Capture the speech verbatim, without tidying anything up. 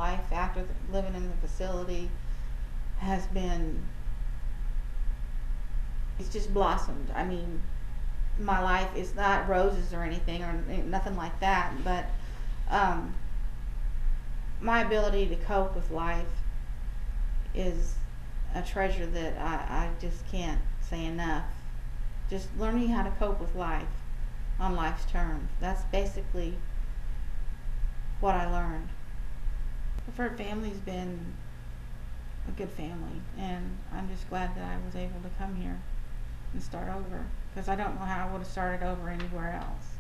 life after the, living in the facility has been, it's just blossomed. I mean, my life is not roses or anything or nothing like that, but um, my ability to cope with life is a treasure that I, I just can't say enough. Just learning how to cope with life on life's terms. That's basically what I learned. Preferred Family's been a good family, and I'm just glad that I was able to come here and start over, because I don't know how I would have started over anywhere else.